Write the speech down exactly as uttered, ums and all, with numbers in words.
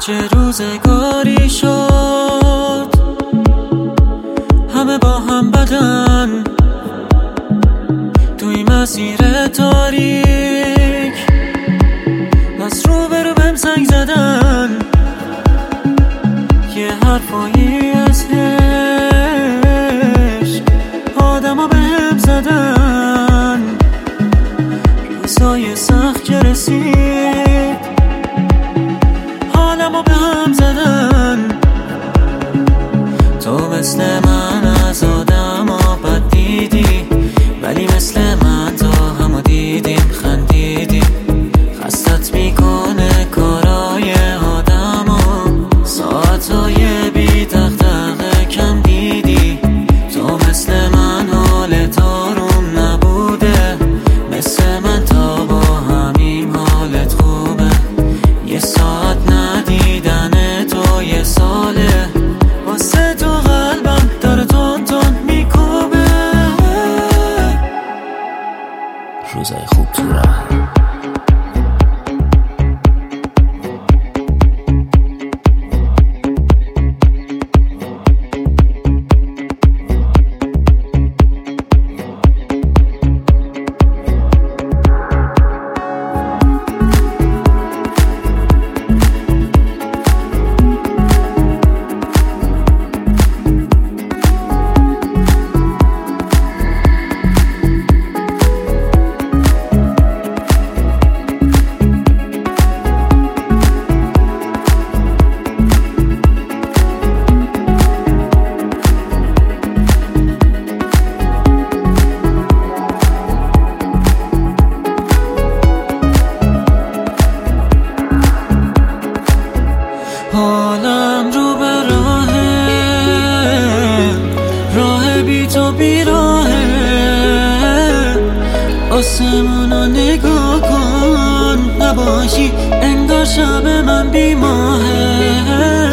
چه روزگاری شد همه با هم بدن توی مسیر تاریک، از رو برو بهم زنگ زدن، یه حرفایی از عشق آدما بهم زدن. روزای سخت که رسید حالمو به هم زدن. تو مثل من از آدما بد دیدی، ولی مثل من تا همو دیدیم خندیدیم. خستت میکنه کارای آدما، ساعتای بی دغدغه کم دیدی. تو مثل من حالت آروم نبوده، مثل من تا با همین حالت خوبه. یه ساعت ندیدن تو یه ساله، واسه تو قلبم داره تون تون میکوبه. روزای خوب تو راه حالم رو به راهه، راه بی تو بیراهه. آسمونو نگاه کن، نباشی انگار شب من بی ماهه.